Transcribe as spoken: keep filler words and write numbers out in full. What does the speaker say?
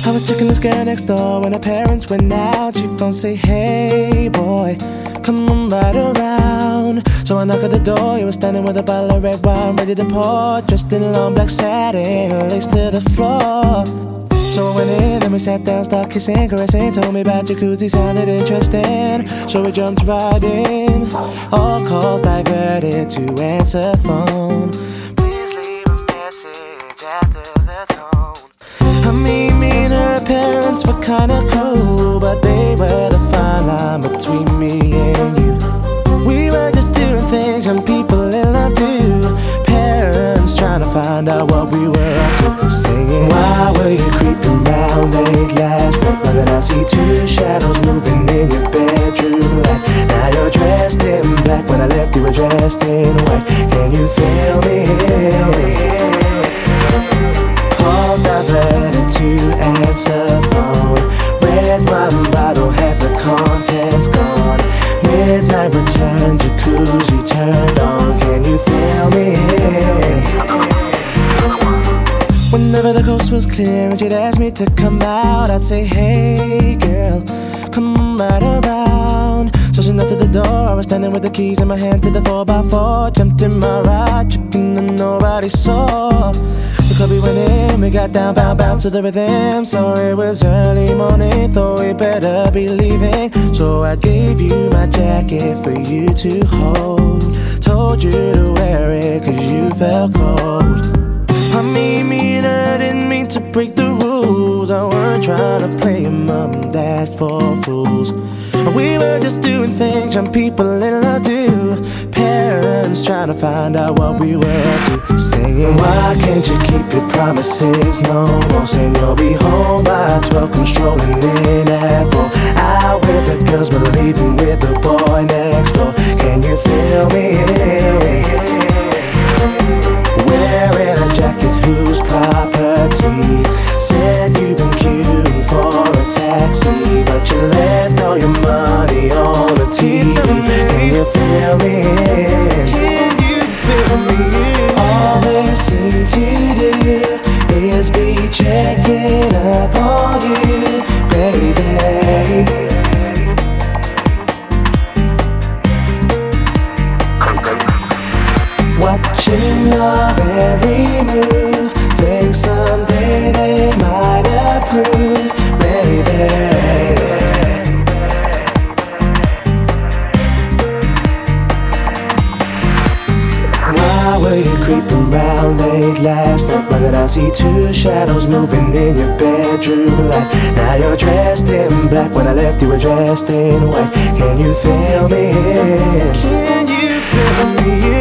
I was checking this girl next door when her parents went out. She phoned, say, hey boy, come on right around. So I knock at the door, you were standing with a bottle of red wine ready to pour, dressed in long black satin, lace to the floor. So I went in and we sat down, started kissing, caressing. Told me about jacuzzi, sounded interesting. So we jumped right in. All calls diverted to answer phone. Please leave a message after the tone. I mean, me and her parents were kinda cool, but they were the fine line between me and you. We were just doing things young people in love do. Parents trying to find out what we were up to. Saying, why were you creeping round late last night? But then I see two shadows moving in your bedroom light. Now you're dressed in black, when I left you were dressed in white. Can you feel me? Calls diverted to answer phone. Red wine bottle, half the contents gone. Midnight return, jacuzzi turned on. Can you feel me? Whenever the coast was clear and she'd ask me to come out, I'd say, hey girl, come on right around. So she knocked at the door, I was standing with the keys in my hand to the four by four. Jumped in my ride, checking that nobody saw. The club we went in, we got down, bound, bound to the rhythm. So it was early morning, thought we better be leaving. So I gave you my jacket for you to hold. Told you to wear it cause you felt cold. I mean, me and her didn't mean to break the rules. I weren't trying to play mom and dad for fools. We were just doing things young people in love do. Parents trying to find out what we were up to. Saying, why can't you keep your promises no more? Saying you'll be home by twelve, come strolling in at four. Out with the girls but leaving with the boy next door. Can you feel me? Wearing a jacket whose property. Said you've been queuing for a taxi, but you left all your money on the T V. Can you feel me? Can you feel me? All they seem to do is be checking up on you, baby. Watching your every move, think someday they might approve, baby. Why were you creeping round late last night? Why did I see two shadows moving in your bedroom light? Now you're dressed in black, when I left you were dressed in white. Can you feel me? Can you feel me?